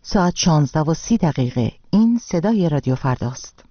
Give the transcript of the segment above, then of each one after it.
ساعت 16:30. این صدای رادیو فرداست.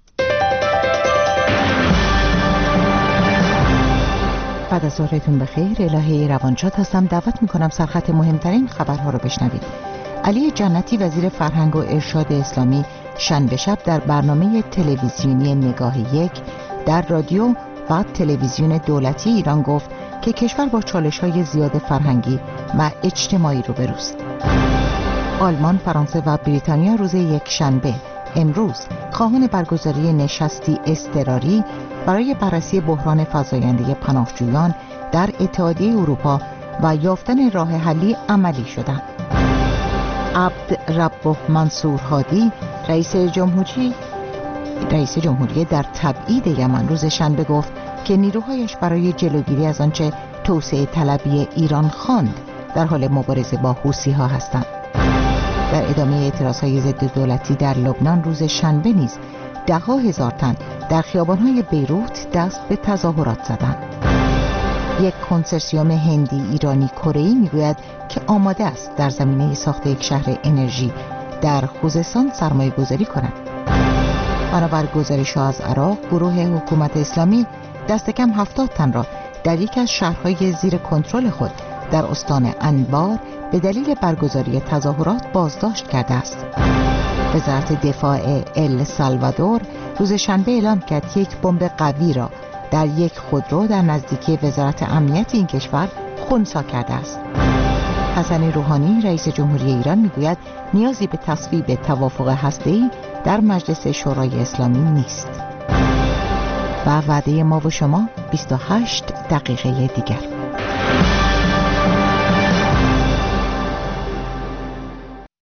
بعد از ظهرتون بخیر. الهه روانشاد هستم. دعوت میکنم سرخط مهمترین خبرها رو بشنوید. علی جنتی وزیر فرهنگ و ارشاد اسلامی شنبه شب در برنامه تلویزیونی نگاه یک در رادیو و تلویزیون دولتی ایران گفت که کشور با چالش‌های زیاد فرهنگی و اجتماعی روبروست. آلمان، فرانسه و بریتانیا روز یکشنبه امروز خواهان برگزاری نشستی اضطراری برای بررسی بحران فزاینده پناهجویان در اتحادیه اروپا و یافتن راه حلی عملی شدند. عبد ربه منصور هادی رئیس جمهوری در تبعید یمن روز شنبه گفت که نیروهایش برای جلوگیری از آنچه توسعه طلبی ایران خواند در حال مبارزه با حوثی‌ها هستند. در ادامه اعتراضهای ضد دولتی در لبنان روز شنبه نیز 10,000 تن در خیابان‌های بیروت دست به تظاهرات زدند. یک کنسرسیوم هندی ایرانی کره‌ای میگوید که آماده است در زمینه ساخت یک شهر انرژی در خوزستان سرمایه‌گذاری کند. بنابر گزارش‌ها از عراق، گروه حکومت اسلامی دست کم 70 تن را در یک از شهرهای زیر کنترل خود در استان انبار به دلیل برگزاری تظاهرات بازداشت کرده است. وزارت دفاع السالوادور روز شنبه اعلام کرد یک بمب قوی را در یک خودرو در نزدیکی وزارت امنیت این کشور خنثی کرده است. حسن روحانی رئیس جمهوری ایران میگوید نیازی به تصویب توافق هسته‌ای در مجلس شورای اسلامی نیست. و وعده ما و شما 28 دقیقه دیگر.